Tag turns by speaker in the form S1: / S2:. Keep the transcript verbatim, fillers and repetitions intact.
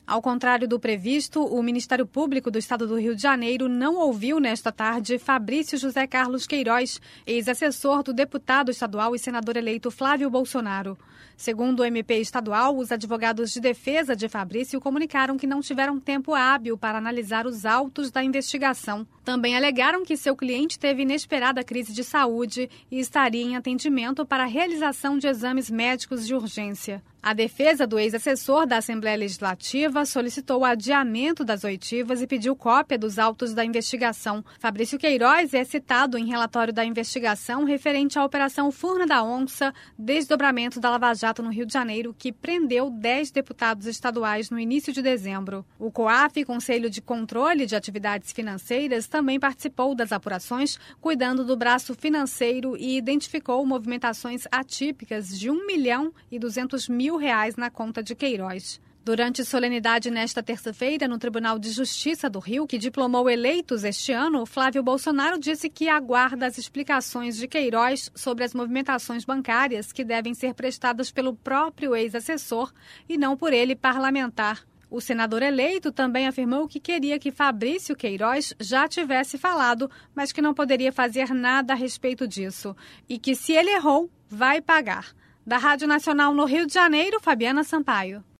S1: Ao contrário do previsto, o Ministério Público do Estado do Rio de Janeiro não ouviu nesta tarde Fabrício José Carlos Queiroz, ex-assessor do deputado estadual e senador eleito Flávio Bolsonaro. Segundo o M P estadual, os advogados de defesa de Fabrício comunicaram que não tiveram tempo hábil para analisar os autos da investigação. Também alegaram que seu cliente teve inesperada crise de saúde e estaria em atendimento para a realização de exames médicos de urgência. A defesa do ex-assessor da Assembleia Legislativa solicitou o adiamento das oitivas e pediu cópia dos autos da investigação. Fabrício Queiroz é citado em relatório da investigação referente à Operação Furna da Onça, desdobramento da Lava Jato no Rio de Janeiro, que prendeu dez deputados estaduais no início de dezembro. O COAF, Conselho de Controle de Atividades Financeiras, também participou das apurações, cuidando do braço financeiro e identificou movimentações atípicas de um milhão e duzentos mil reais na conta de Queiroz. Durante solenidade nesta terça-feira no Tribunal de Justiça do Rio, que diplomou eleitos este ano, Flávio Bolsonaro disse que aguarda as explicações de Queiroz sobre as movimentações bancárias que devem ser prestadas pelo próprio ex-assessor e não por ele parlamentar. O senador eleito também afirmou que queria que Fabrício Queiroz já tivesse falado, mas que não poderia fazer nada a respeito disso e que, se ele errou, vai pagar. Da Rádio Nacional no Rio de Janeiro, Fabiana Sampaio.